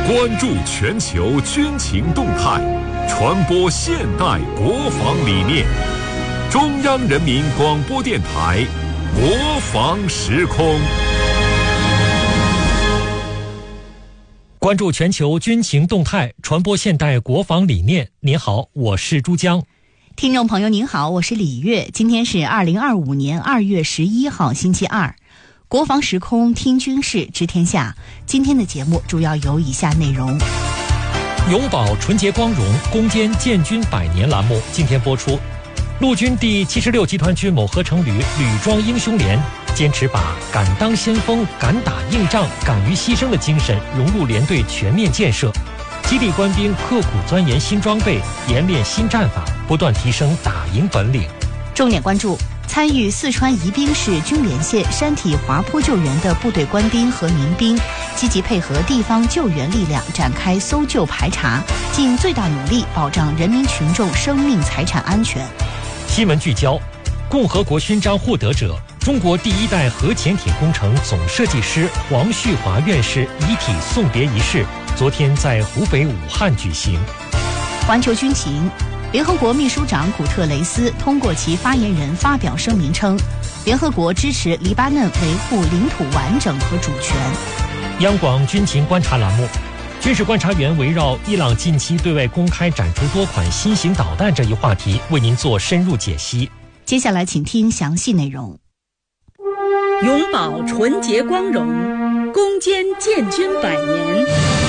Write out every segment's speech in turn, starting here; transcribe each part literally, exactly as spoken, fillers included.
关注全球军情动态，传播现代国防理念。中央人民广播电台国防时空。 关注全球军情动态，传播现代国防理念。您好，我是珠江。 听众朋友您好，我是李月。今天是二零二五年二月十一号星期二，国防时空听军事知天下。今天的节目主要有以下内容： 永葆纯洁光荣，攻坚建军百年栏目今天播出。陆军第七十六集团军某合成旅旅装英雄连坚持把敢当先锋、敢打硬仗、敢于牺牲的精神融入连队全面建设，激励官兵刻苦钻研新装备，研练新战法，不断提升打赢本领。 重点关注参与四川宜宾市军连县山体滑坡救援的部队官兵和民兵，积极配合地方救援力量展开搜救排查，尽最大努力保障人民群众生命财产安全。 新闻聚焦：共和国勋章获得者、中国第一代核潜艇工程总设计师黄旭华院士遗体送别仪式昨天在湖北武汉举行。 环球军情：联合国秘书长古特雷斯通过其发言人发表声明称，联合国支持黎巴嫩维护领土完整和主权。 央广军情观察栏目，军事观察员围绕伊朗近期对外公开展出多款新型导弹这一话题为您做深入解析。 接下来请听详细内容。 永葆纯洁光荣，攻坚建军百年。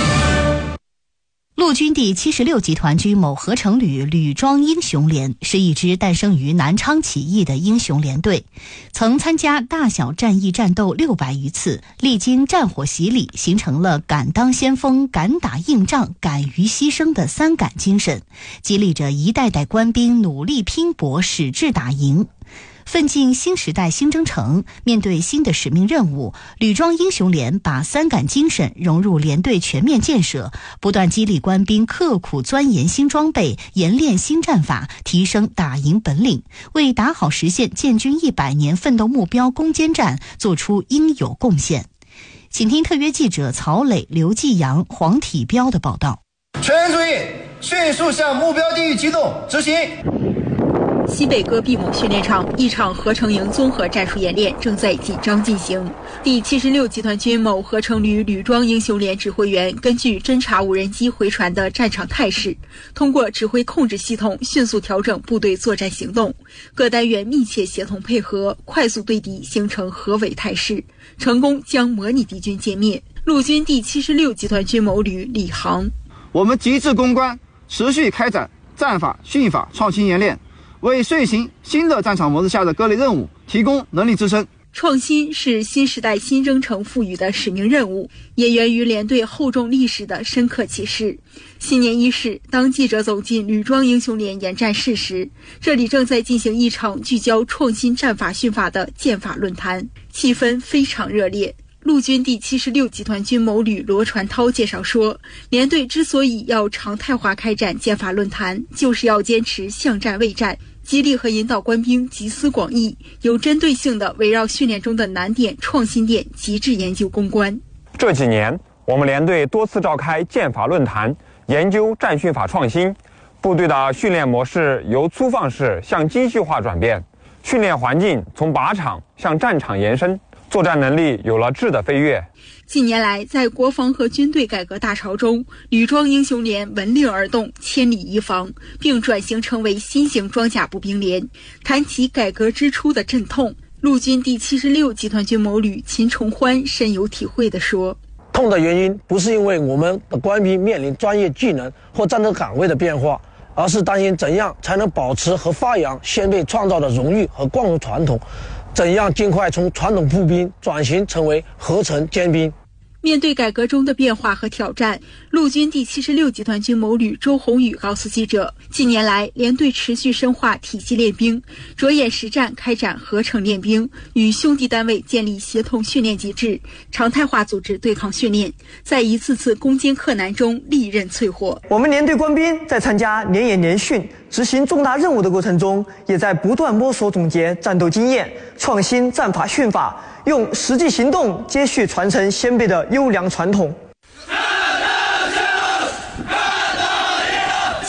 陆军第七十六集团军某合成旅旅装英雄连是一支诞生于南昌起义的英雄连队，曾参加大小战役战斗六百余次，历经战火洗礼，形成了敢当先锋、敢打硬仗、敢于牺牲的三敢精神，激励着一代代官兵努力拼搏，矢志打赢。奋进新时代新征程，面对新的使命任务，旅装英雄连把三敢精神融入连队全面建设，不断激励官兵刻苦钻研新装备，研练新战法，提升打赢本领，为打好实现建军一百年奋斗目标攻坚战做出应有贡献。请听特约记者曹磊、刘继阳、黄体彪的报道。 全员注意，迅速向目标地域机动，执行。 西北戈壁某训练场，一场合成营综合战术演练正在紧张进行。第七十六集团军某合成旅旅装英雄连指挥员根据侦察无人机回传的战场态势，通过指挥控制系统迅速调整部队作战行动，各单元密切协同配合，快速对敌形成合围态势，成功将模拟敌军歼灭。陆军第七十六集团军某旅李航： 我们极致攻关，持续开展战法、训法创新演练，为遂行新的战场模式下的各类任务提供能力支撑。 创新是新时代新征程赋予的使命任务，也源于连队厚重历史的深刻启示。新年伊始，当记者走进旅装英雄连演战室时，这里正在进行一场聚焦创新战法训法的剑法论坛，气氛非常热烈。陆军第七十六集团军某旅罗传涛介绍说，连队之所以要常态化开展剑法论坛，就是要坚持巷战卫战，激励和引导官兵集思广益，有针对性地围绕训练中的难点、创新点极致研究攻关。 这几年，我们连队多次召开剑法论坛，研究战训法创新，部队的训练模式由粗放式向精细化转变，训练环境从靶场向战场延伸，作战能力有了质的飞跃。 近年来，在国防和军队改革大潮中，旅装英雄连闻令而动，千里移防，并转型成为新型装甲步兵连。谈起改革之初的阵痛，陆军第七十六集团军某旅秦崇欢深有体会地说： 痛的原因不是因为我们的官兵面临专业技能或战斗岗位的变化，而是担心怎样才能保持和发扬先辈创造的荣誉和光荣传统，怎样尽快从传统步兵转型成为合成尖兵。 面对改革中的变化和挑战，陆军第七十六集团军某旅周宏宇告诉记者，近年来连队持续深化体系练兵，着眼实战开展合成练兵，与兄弟单位建立协同训练机制，常态化组织对抗训练，在一次次攻坚克难中历刃淬火。 我们连队官兵在参加连演连训、执行重大任务的过程中，也在不断摸索总结战斗经验，创新战法训法，用实际行动接续传承先辈的优良传统。 战斗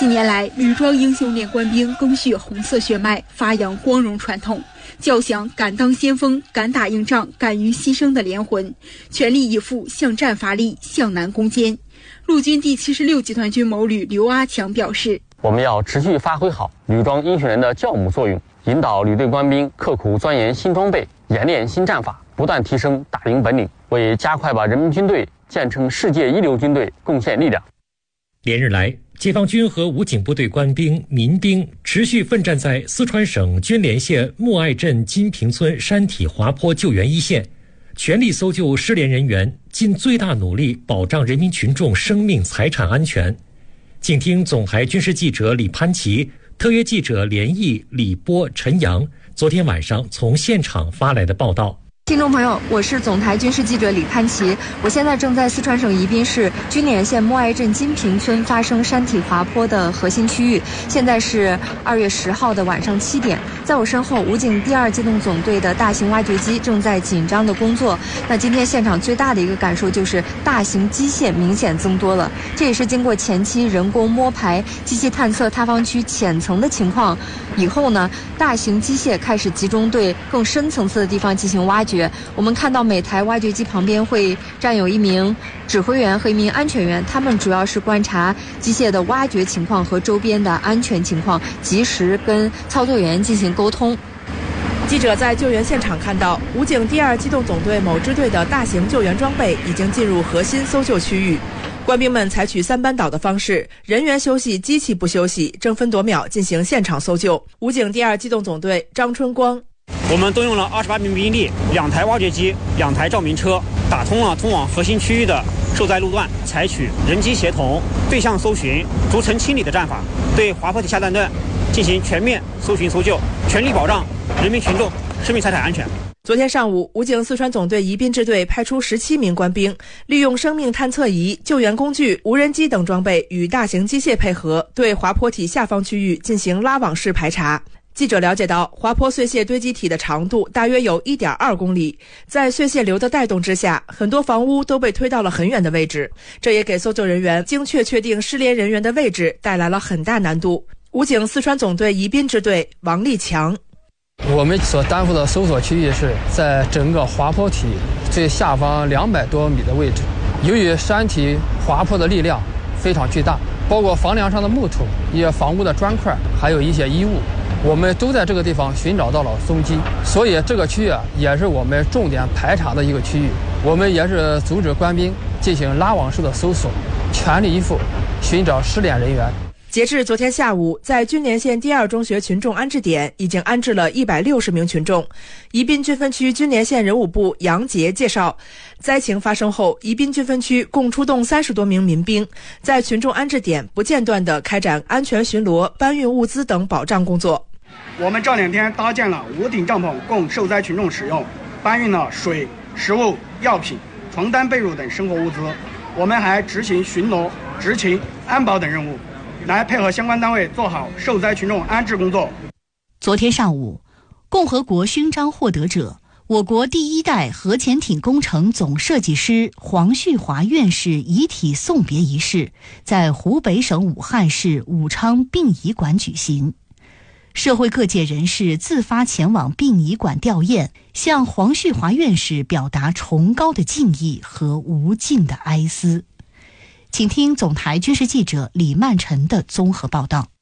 近年来，吕庄英雄连官兵赓续红色血脉，发扬光荣传统，叫响敢当先锋、敢打硬仗、敢于牺牲的连魂，全力以赴向战发力，向南攻坚。陆军第七十六集团军某旅刘阿强表示：“ 我们要持续发挥好吕庄英雄连的教母作用，引导旅队官兵刻苦钻研新装备，演练新战法，不断提升打赢本领，为加快把人民军队建成世界一流军队贡献力量。” 连日来，解放军和武警部队官兵、民兵持续奋战在四川省绢连县默爱镇金平村山体滑坡救援一线，全力搜救失联人员，尽最大努力保障人民群众生命财产安全。请听总台军事记者李潘奇、特约记者连毅、李波、陈阳昨天晚上从现场发来的报道。 听众朋友，我是总台军事记者李潘奇，我现在正在四川省宜宾市筠连县默爱镇金平村发生山体滑坡的核心区域。现在是二月十号的晚上七点，在我身后，武警第二机动总队的大型挖掘机正在紧张的工作。那今天现场最大的一个感受就是大型机械明显增多了，这也是经过前期人工摸排、机器探测塌方区浅层的情况以后呢，大型机械开始集中对更深层次的地方进行挖掘。我们看到每台挖掘机旁边会站有一名指挥员和一名安全员，他们主要是观察机械的挖掘情况和周边的安全情况，及时跟操作员进行沟通。 记者在救援现场看到，武警第二机动总队某支队的大型救援装备已经进入核心搜救区域。官兵们采取三班倒的方式，人员休息，机器不休息，争分夺秒进行现场搜救。武警第二机动总队张春光： 我们动用了二十八名兵力、两台挖掘机、两台照明车，打通了通往核心区域的受灾路段，采取人机协同、对象搜寻、逐层清理的战法，对滑坡体下段段进行全面搜寻搜救，全力保障人民群众生命财产安全。 昨天上午，武警四川总队宜宾支队派出十七名官兵，利用生命探测仪、救援工具、无人机等装备与大型机械配合，对滑坡体下方区域进行拉网式排查。记者了解到，滑坡碎屑堆积体的长度大约有 一点二公里，在碎屑流的带动之下，很多房屋都被推到了很远的位置，这也给搜救人员精确确定失联人员的位置带来了很大难度。武警四川总队宜宾支队王立强： 我们所担负的搜索区域是在整个滑坡体最下方两百多米的位置。由于山体滑坡的力量非常巨大，包括房梁上的木头、一些房屋的砖块，还有一些衣物，我们都在这个地方寻找到了踪迹。所以这个区域啊，也是我们重点排查的一个区域。我们也是组织官兵进行拉网式的搜索，全力以赴寻找失联人员。 截至昨天下午，在筠连县第二中学群众安置点已经安置了一百六十名群众。宜宾军分区筠连县人武部杨杰介绍，灾情发生后，宜宾军分区共出动三十多名民兵，在群众安置点不间断地开展安全巡逻、搬运物资等保障工作。 我们这两天搭建了五顶帐篷供受灾群众使用，搬运了水、食物、药品、床单被褥等生活物资。我们还执行巡逻、执勤、安保等任务，来配合相关单位做好受灾群众安置工作。 昨天上午，共和国勋章获得者、我国第一代核潜艇工程总设计师黄旭华院士遗体送别仪式在湖北省武汉市武昌殡仪馆举行。社会各界人士自发前往殡仪馆吊唁，向黄旭华院士表达崇高的敬意和无尽的哀思。请听总台军事记者李曼晨的综合报道。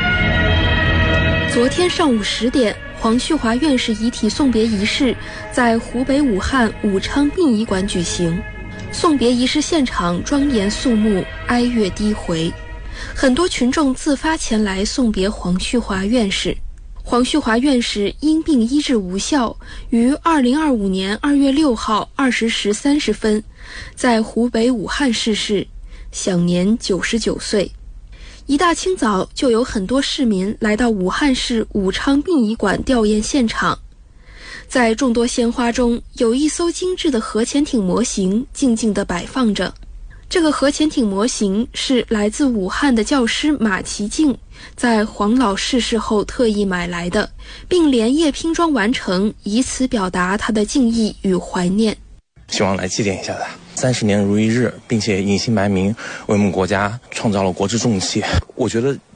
昨天上午十点，黄旭华院士遗体送别仪式在湖北武汉武昌殡仪馆举行。送别仪式现场庄严肃穆，哀乐低回，很多群众自发前来送别黄旭华院士。黄旭华院士因病医治无效，于二零二五年二月六号二十时三十分，在湖北武汉逝世，享年九十九岁。一大清早就有很多市民来到武汉市武昌殡仪馆吊唁现场。在众多鲜花中，有一艘精致的核潜艇模型静静地摆放着。这个核潜艇模型是来自武汉的教师马其静在黄老逝世后特意买来的，并连夜拼装完成，以此表达他的敬意与怀念。 希望来祭奠一下他，三十年如一日，并且隐姓埋名，为我们国家创造了国之重器。我觉得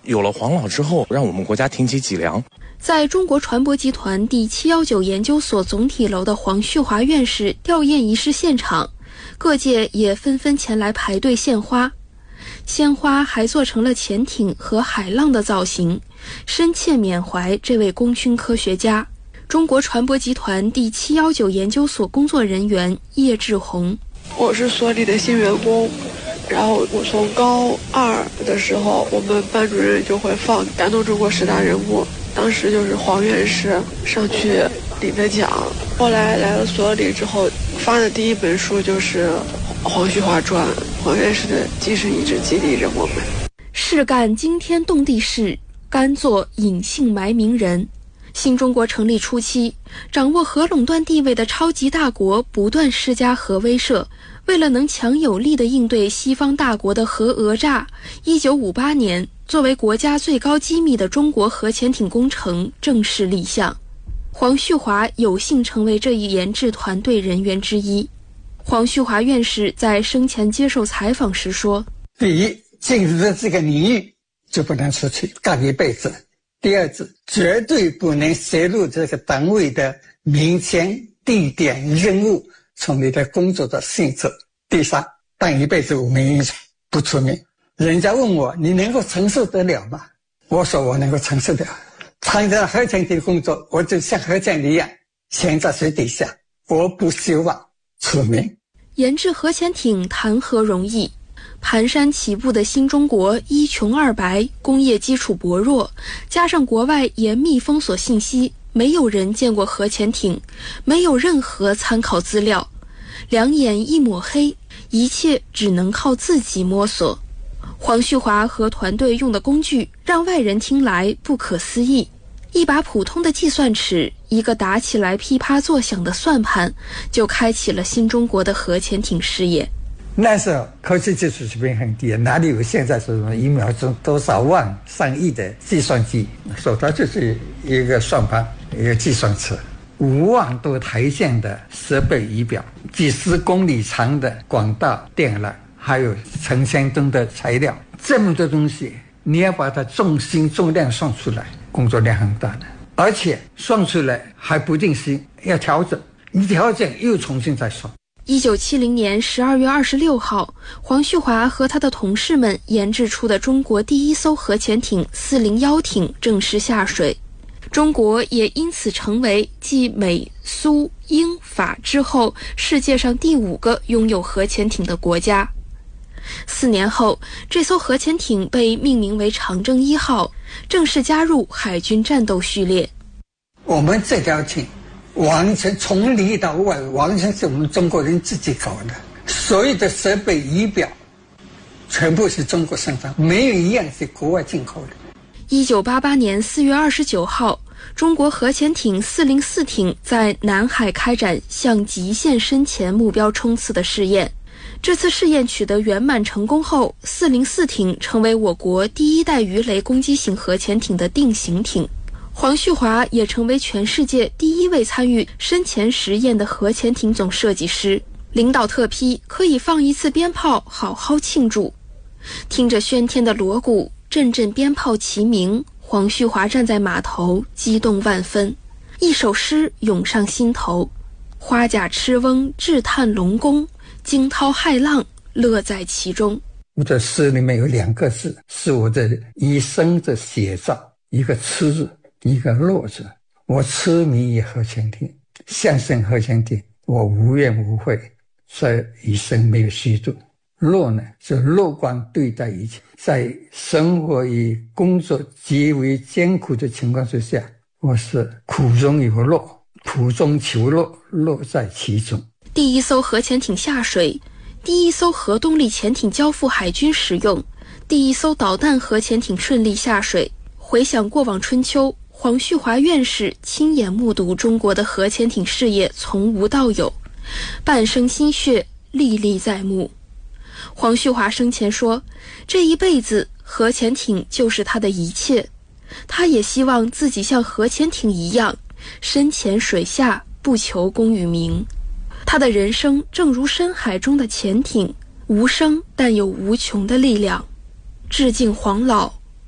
有了黄老之后，让我们国家挺起脊梁。 在中国船舶集团第七一九研究所总体楼的黄旭华院士吊唁仪式现场，各界也纷纷前来排队献花。鲜花还做成了潜艇和海浪的造型，深切缅怀这位功勋科学家。中国船舶集团第七一九研究所工作人员叶志红： 我是所里的新员工，然后我从高二的时候，我们班主任就会放感动中国十大人物，当时就是黄院士上去领的奖。后来来了所里之后，发的第一本书就是《黄旭华传》，黄院士的精神一直激励着我们。 是干惊天动地事，甘做隐姓埋名人。新中国成立初期，掌握核垄断地位的超级大国不断施加核威慑。为了能强有力地应对西方大国的核讹诈，一九五八年，作为国家最高机密的中国核潜艇工程正式立项。黄旭华有幸成为这一研制团队人员之一。黄旭华院士在生前接受采访时说： 第一，进入了这个领域就不能出去干一辈子；第二是绝对不能泄露这个单位的名称、地点、任务，从你的工作的性质；第三，干一辈子无名英雄，不出名。人家问我，你能够承受得了吗？我说我能够承受得了。参加核潜艇工作，我就像核潜艇一样潜在水底下，我不希望出名。 研制核潜艇谈何容易？蹒跚起步的新中国一穷二白，工业基础薄弱，加上国外严密封锁信息，没有人见过核潜艇，没有任何参考资料，两眼一抹黑，一切只能靠自己摸索。黄旭华和团队用的工具让外人听来不可思议，一把普通的计算尺，一个打起来噼啪作响的算盘，就开启了新中国的核潜艇事业。 那时候科技技术水平很低，哪里有现在这种一秒钟多少万上亿的计算机？手头就是一个算盘，一个计算尺，五万多台线的设备仪表，几十公里长的管道电缆，还有成千吨的材料，这么多东西，你要把它重心重量算出来，工作量很大的，而且算出来还不定时要调整，一调整又重新再算。 一九七零年十二月二十六号，黄旭华和他的同事们研制出的中国第一艘核潜艇四零一艇正式下水，中国也因此成为继美、苏、英、法之后世界上第五个拥有核潜艇的国家。四年后，这艘核潜艇被命名为长征一号，正式加入海军战斗序列。 我们这条艇完全从里到外，完全是我们中国人自己搞的，所有的设备仪表全部是中国生产，没有一样是国外进口的。 一九八八年四月二十九号，中国核潜艇四零四艇在南海开展向极限深潜目标冲刺的试验。这次试验取得圆满成功后，四零四艇成为我国第一代鱼雷攻击型核潜艇的定型艇。黄旭华也成为全世界第一位参与深潜实验的核潜艇总设计师，领导特批可以放一次鞭炮好好庆祝。听着喧天的锣鼓，阵阵鞭炮齐鸣，黄旭华站在码头，激动万分，一首诗涌上心头：花甲赤翁志探龙宫，惊涛骇浪乐在其中。 我的诗里面有两个字是我的一生的写照，一个痴字，一个乐字。我痴迷于核潜艇，相信核潜艇，我无怨无悔，所以一生没有虚度。乐呢，是乐观对待一切，在生活与工作极为艰苦的情况之下，我是苦中有乐，苦中求乐，乐在其中。 第一艘核潜艇下水，第一艘核动力潜艇交付海军使用，第一艘导弹核潜艇顺利下水。回想过往春秋，黄旭华院士亲眼目睹中国的核潜艇事业从无到有，半生心血历历在目。黄旭华生前说，这一辈子核潜艇就是他的一切，他也希望自己像核潜艇一样深潜水下，不求功与名。他的人生正如深海中的潜艇，无声但有无穷的力量。致敬黄老，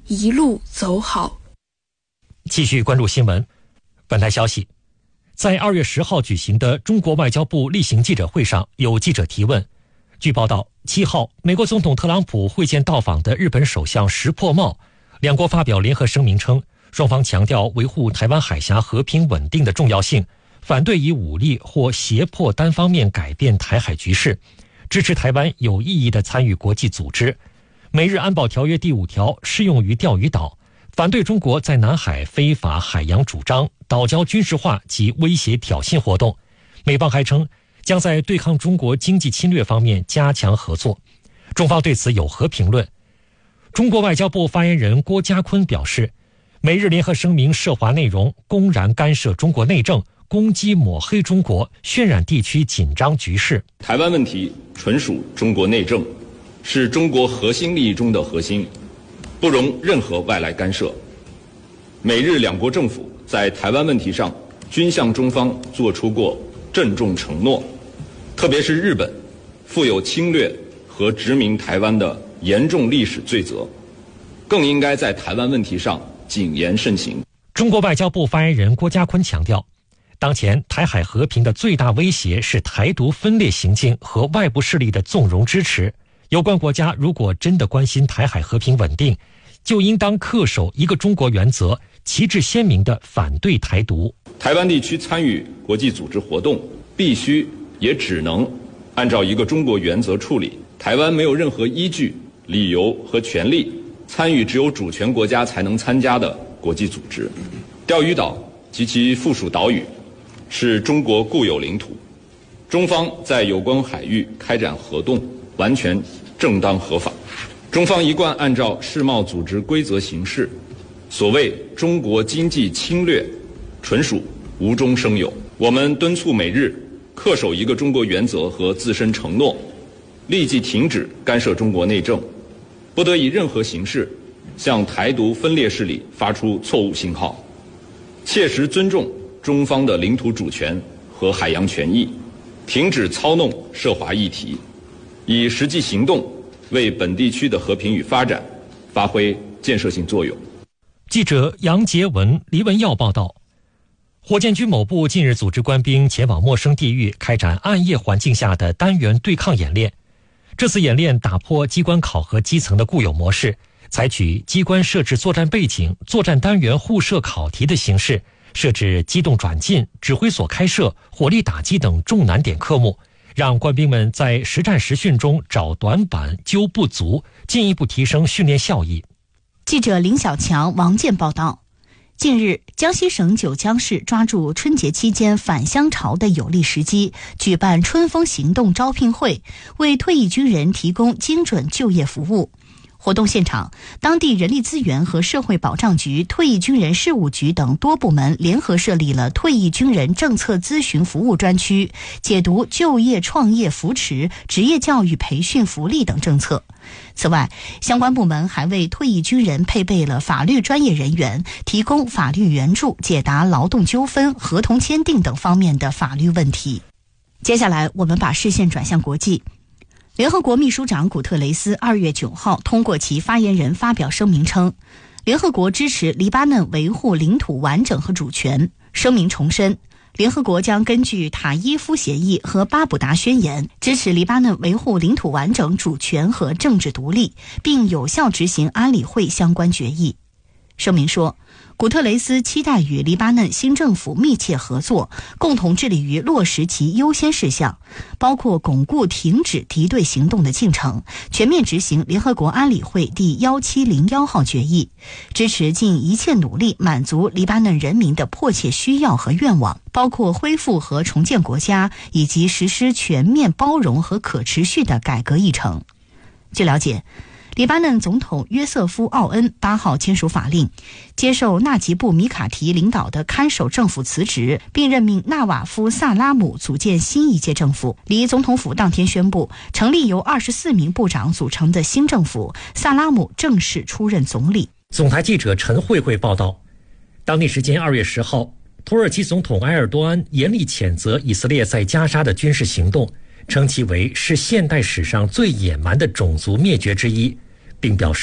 一路走好。 继续关注新闻。本台消息，在二月十号举行的中国外交部例行记者会上，有记者提问。据报道，七号，美国总统特朗普会见到访的日本首相石破茂，两国发表联合声明称，双方强调维护台湾海峡和平稳定的重要性，反对以武力或胁迫单方面改变台海局势，支持台湾有意义地参与国际组织。美日安保条约第五条适用于钓鱼岛，反对中国在南海非法海洋主张、岛礁军事化及威胁挑衅活动。美方还称，将在对抗中国经济侵略方面加强合作。中方对此有何评论？中国外交部发言人郭家坤表示，美日联合声明涉华内容公然干涉中国内政，攻击抹黑中国，渲染地区紧张局势。 台湾问题纯属中国内政，是中国核心利益中的核心，不容任何外来干涉。美日两国政府在台湾问题上均向中方作出过郑重承诺，特别是日本负有侵略和殖民台湾的严重历史罪责，更应该在台湾问题上谨言慎行。 中国外交部发言人郭家坤强调，当前台海和平的最大威胁是台独分裂行径和外部势力的纵容支持。有关国家如果真的关心台海和平稳定，就应当恪守一个中国原则，旗帜鲜明地反对台独。 台湾地区参与国际组织活动，必须也只能按照一个中国原则处理。台湾没有任何依据、理由和权利参与只有主权国家才能参加的国际组织。钓鱼岛及其附属岛屿是中国固有领土，中方在有关海域开展活动完全正当合法。中方一贯按照世贸组织规则行事，所谓中国经济侵略纯属无中生有。我们敦促美日恪守一个中国原则和自身承诺，立即停止干涉中国内政，不得以任何形式向台独分裂势力发出错误信号，切实尊重中方的领土主权和海洋权益，停止操弄涉华议题，以实际行动为本地区的和平与发展发挥建设性作用。 记者杨杰文、黎文耀报道，火箭军某部近日组织官兵前往陌生地域，开展暗夜环境下的单元对抗演练。这次演练打破机关考核基层的固有模式，采取机关设置作战背景、作战单元互设考题的形式，设置机动转进、指挥所开设、火力打击等重难点科目，让官兵们在实战实训中找短板、揪不足，进一步提升训练效益。 记者林小强、王健报道。近日，江西省九江市抓住春节期间返乡潮的有利时机，举办春风行动招聘会，为退役军人提供精准就业服务。活动现场，当地人力资源和社会保障局、退役军人事务局等多部门联合设立了退役军人政策咨询服务专区，解读就业创业扶持、职业教育培训福利等政策。此外，相关部门还为退役军人配备了法律专业人员，提供法律援助，解答劳动纠纷、合同签订等方面的法律问题。接下来，我们把视线转向国际。联合国秘书长古特雷斯二月九号通过其发言人发表声明称，联合国支持黎巴嫩维护领土完整和主权。声明重申，联合国将根据塔耶夫协议和巴布达宣言，支持黎巴嫩维护领土完整、主权和政治独立，并有效执行安理会相关决议。声明说，古特雷斯期待与黎巴嫩新政府密切合作，共同致力于落实其优先事项，包括巩固停止敌对行动的进程，全面执行联合国安理会第一七零一号决议，支持尽一切努力满足黎巴嫩人民的迫切需要和愿望，包括恢复和重建国家，以及实施全面包容和可持续的改革议程。据了解，黎巴嫩总统约瑟夫·奥恩八号签署法令，接受纳吉布·米卡提领导的看守政府辞职，并任命纳瓦夫·萨拉姆组建新一届政府。离总统府当天宣布成立由二十四名部长组成的新政府，萨拉姆正式出任总理。 总台记者陈慧慧报道，当地时间二月十号，土耳其总统埃尔多安严厉谴责以色列在加沙的军事行动，称其为是现代史上最野蛮的种族灭绝之一，并表示以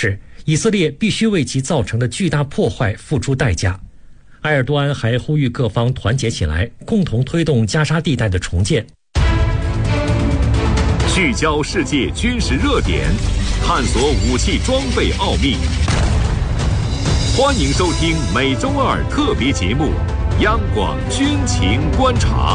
以色列必须为其造成的巨大破坏付出代价。埃尔多安还呼吁各方团结起来，共同推动加沙地带的重建。 聚焦世界军事热点，探索武器装备奥秘。欢迎收听每周二特别节目《央广军情观察》。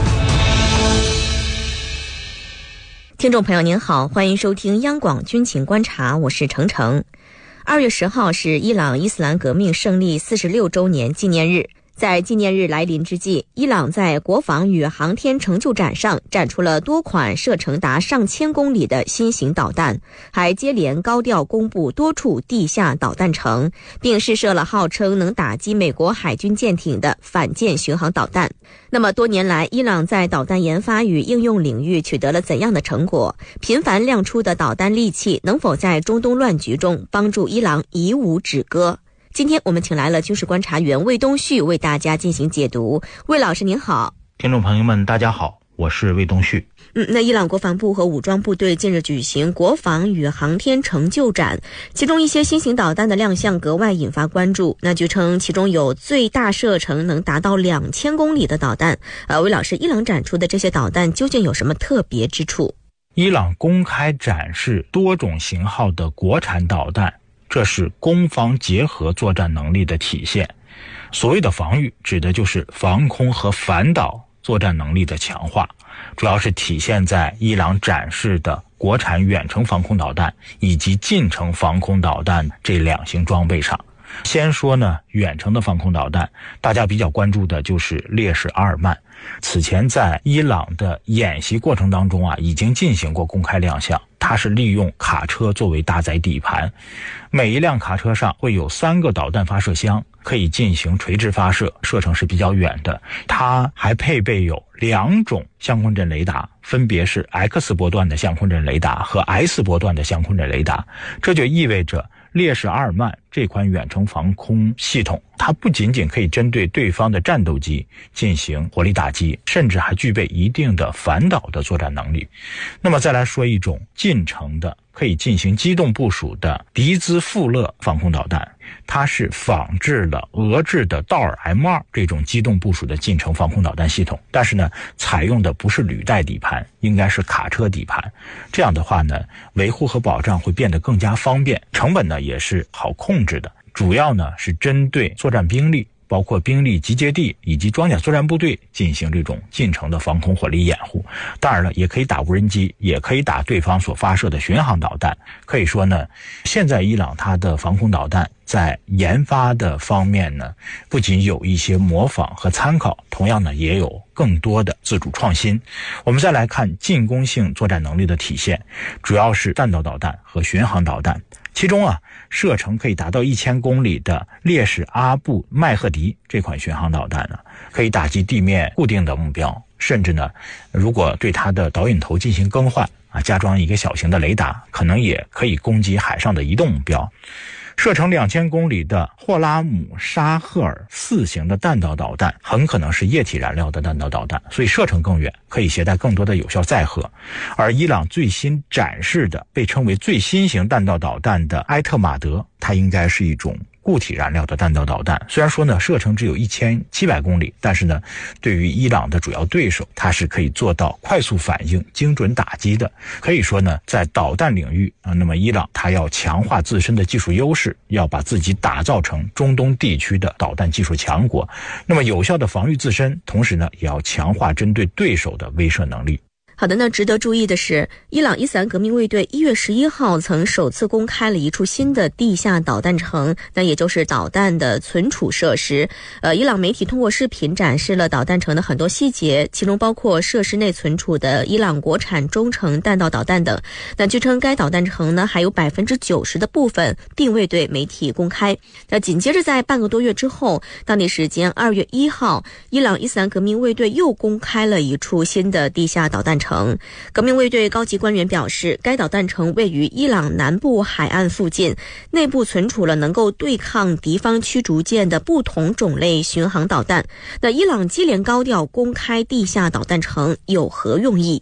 听众朋友您好，欢迎收听央广军情观察，我是程程。二月十号是伊朗伊斯兰革命胜利四十六周年纪念日。在纪念日来临之际，伊朗在国防与航天成就展上展出了多款射程达上千公里的新型导弹，还接连高调公布多处地下导弹城，并试射了号称能打击美国海军舰艇的反舰巡航导弹。那么多年来，伊朗在导弹研发与应用领域取得了怎样的成果？频繁亮出的导弹利器能否在中东乱局中帮助伊朗以武止戈？今天我们请来了军事观察员魏东旭为大家进行解读。魏老师您好。 听众朋友们大家好，我是魏东旭。 嗯，那伊朗国防部和武装部队近日举行国防与航天成就展，其中一些新型导弹的亮相格外引发关注。那据称其中有最大射程能达到两千公里的导弹。呃，魏老师，伊朗展出的这些导弹究竟有什么特别之处？ 伊朗公开展示多种型号的国产导弹，这是攻防结合作战能力的体现。所谓的防御，指的就是防空和反导作战能力的强化，主要是体现在伊朗展示的国产远程防空导弹以及近程防空导弹这两型装备上。先说呢，远程的防空导弹，大家比较关注的就是烈士阿尔曼。此前在伊朗的演习过程当中啊，已经进行过公开亮相。它是利用卡车作为搭载底盘，每一辆卡车上会有三个导弹发射箱，可以进行垂直发射，射程是比较远的。它还配备有两种相控阵雷达，分别是 X 波段的相控阵雷达和 S 波段的相控阵雷达。这就意味着烈士阿尔曼这款远程防空系统，它不仅仅可以针对对方的战斗机进行火力打击，甚至还具备一定的反导的作战能力。那么再来说一种近程的可以进行机动部署的迪兹富勒防空导弹，它是仿制了俄制的道尔 M 二 这种机动部署的近程防空导弹系统，但是呢，采用的不是履带底盘，应该是卡车底盘。这样的话呢，维护和保障会变得更加方便，成本呢也是好控制的。主要呢是针对作战兵力，包括兵力集结地以及装甲作战部队进行这种近程的防空火力掩护。当然了，也可以打无人机，也可以打对方所发射的巡航导弹。可以说呢，现在伊朗它的防空导弹在研发的方面呢，不仅有一些模仿和参考，同样呢也有更多的自主创新。我们再来看进攻性作战能力的体现，主要是弹道导弹和巡航导弹。其中啊，射程可以达到一千公里的烈士阿布麦赫迪这款巡航导弹呢，可以打击地面固定的目标，甚至呢，如果对它的导引头进行更换啊，加装一个小型的雷达，可能也可以攻击海上的移动目标。射程两千公里的霍拉姆沙赫尔四型的弹道导弹很可能是液体燃料的弹道导弹，所以射程更远，可以携带更多的有效载荷。而伊朗最新展示的被称为最新型弹道导弹的埃特马德，它应该是一种固体燃料的弹道导弹。虽然说呢射程只有一千七百公里，但是呢对于伊朗的主要对手，它是可以做到快速反应、精准打击的。可以说呢，在导弹领域啊，那么伊朗它要强化自身的技术优势，要把自己打造成中东地区的导弹技术强国。那么有效的防御自身，同时呢也要强化针对对手的威慑能力。 好的，那值得注意的是，伊朗伊斯兰革命卫队一月十一号曾首次公开了一处新的地下导弹城，那也就是导弹的存储设施。呃，伊朗媒体通过视频展示了导弹城的很多细节，其中包括设施内存储的伊朗国产中程弹道导弹等。那据称，该导弹城呢还有百分之九十的部分并未对媒体公开。那紧接着在半个多月之后，当地时间二月一号，伊朗伊斯兰革命卫队又公开了一处新的地下导弹城。革命卫队高级官员表示，该导弹城位于伊朗南部海岸附近，内部存储了能够对抗敌方驱逐舰的不同种类巡航导弹。那伊朗接连高调公开地下导弹城有何用意？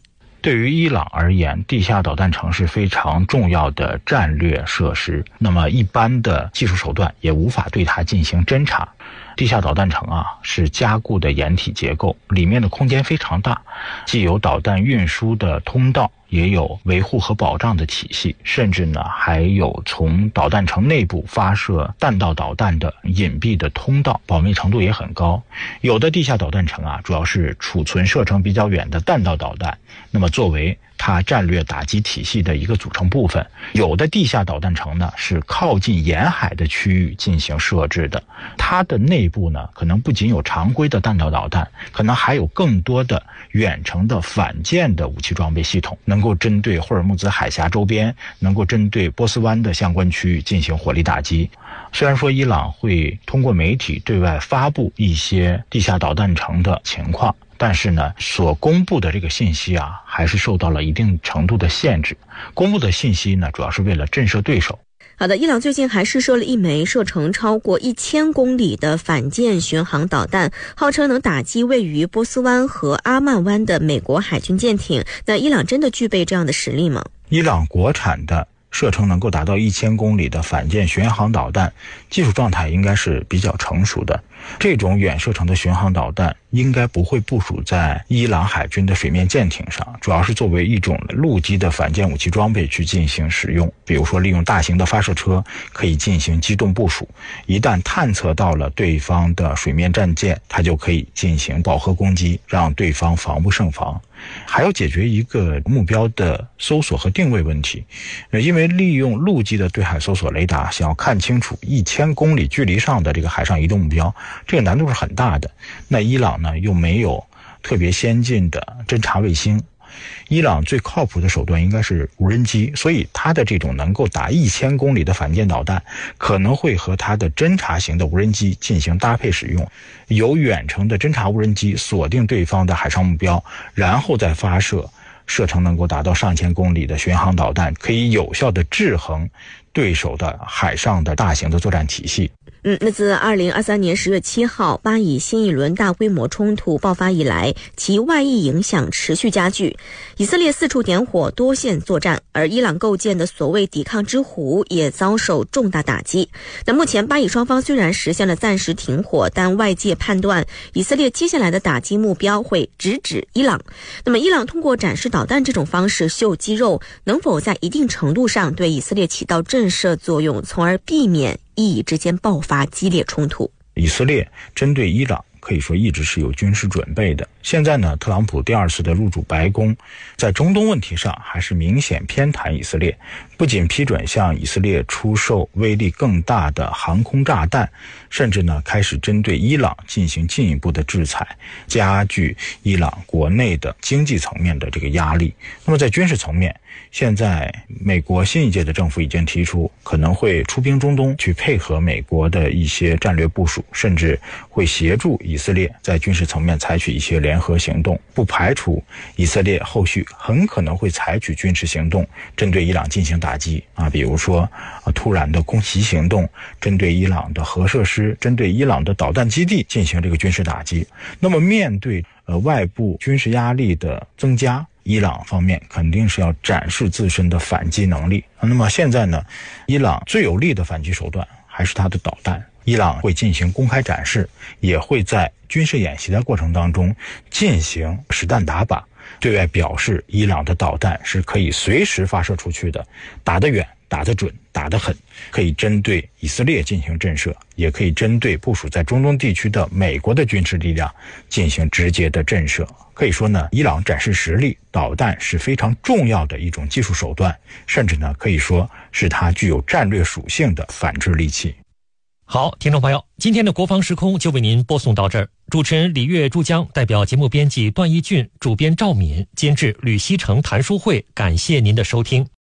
对于伊朗而言，地下导弹城是非常重要的战略设施，那么一般的技术手段也无法对它进行侦察。地下导弹城啊是加固的掩体结构，里面的空间非常大，既有导弹运输的通道，也有维护和保障的体系，甚至呢还有从导弹城内部发射弹道导弹的隐蔽的通道，保密程度也很高。有的地下导弹城啊主要是储存射程比较远的弹道导弹，那么作为它战略打击体系的一个组成部分。有的地下导弹城呢是靠近沿海的区域进行设置的，它的内部呢可能不仅有常规的弹道导弹，可能还有更多的远程的反舰的武器装备系统，能够针对霍尔木兹海峡周边，能够针对波斯湾的相关区域进行火力打击。虽然说伊朗会通过媒体对外发布一些地下导弹城的情况，但是呢，所公布的这个信息啊，还是受到了一定程度的限制。公布的信息呢，主要是为了震慑对手。 好的，伊朗最近还试射了一枚射程超过一千公里的反舰巡航导弹，号称能打击位于波斯湾和阿曼湾的美国海军舰艇。那伊朗真的具备这样的实力吗？ 伊朗国产的射程能够达到一千公里的反舰巡航导弹，技术状态应该是比较成熟的。这种远射程的巡航导弹应该不会部署在伊朗海军的水面舰艇上，主要是作为一种陆基的反舰武器装备去进行使用。比如说利用大型的发射车可以进行机动部署，一旦探测到了对方的水面战舰，它就可以进行饱和攻击，让对方防不胜防。还要解决一个目标的搜索和定位问题，因为利用陆基的对海搜索雷达，想要看清楚一千公里距离上的这个海上移动目标，这个难度是很大的。那伊朗呢又没有特别先进的侦察卫星，伊朗最靠谱的手段应该是无人机，所以它的这种能够打一千公里的反舰导弹可能会和它的侦察型的无人机进行搭配使用，由远程的侦察无人机锁定对方的海上目标，然后再发射射程能够达到上千公里的巡航导弹，可以有效的制衡对手的海上的大型的作战体系。 嗯，那自二零二三年十月七号巴以新一轮大规模冲突爆发以来，其外溢影响持续加剧。以色列四处点火，多线作战，而伊朗构建的所谓抵抗之弧也遭受重大打击。那目前巴以双方虽然实现了暂时停火，但外界判断以色列接下来的打击目标会直指伊朗。那么伊朗通过展示导弹这种方式秀肌肉，能否在一定程度上对以色列起到震慑作用，从而避免伊以之间爆发激烈冲突？ 以色列针对伊朗可以说一直是有军事准备的。现在呢，特朗普第二次的入主白宫，在中东问题上还是明显偏袒以色列，不仅批准向以色列出售威力更大的航空炸弹，甚至呢开始针对伊朗进行进一步的制裁，加剧伊朗国内的经济层面的这个压力。那么在军事层面，现在美国新一届的政府已经提出可能会出兵中东，去配合美国的一些战略部署，甚至会协助以色列在军事层面采取一些联合行动，不排除以色列后续很可能会采取军事行动针对伊朗进行打击啊，比如说啊突然的空袭行动，针对伊朗的核设施，针对伊朗的导弹基地进行这个军事打击。那么面对呃外部军事压力的增加，伊朗方面肯定是要展示自身的反击能力。那么现在呢，伊朗最有力的反击手段还是它的导弹。伊朗会进行公开展示，也会在军事演习的过程当中进行实弹打靶，对外表示伊朗的导弹是可以随时发射出去的，打得远，打得准，打得狠，可以针对以色列进行震慑，也可以针对部署在中东地区的美国的军事力量进行直接的震慑。可以说呢，伊朗展示实力，导弹是非常重要的一种技术手段，甚至呢可以说是它具有战略属性的反制利器。 好，听众朋友，今天的国防时空就为您播送到这儿。主持人李月珠江代表节目编辑段义俊、主编赵敏、监制吕希成、谭淑慧，感谢您的收听。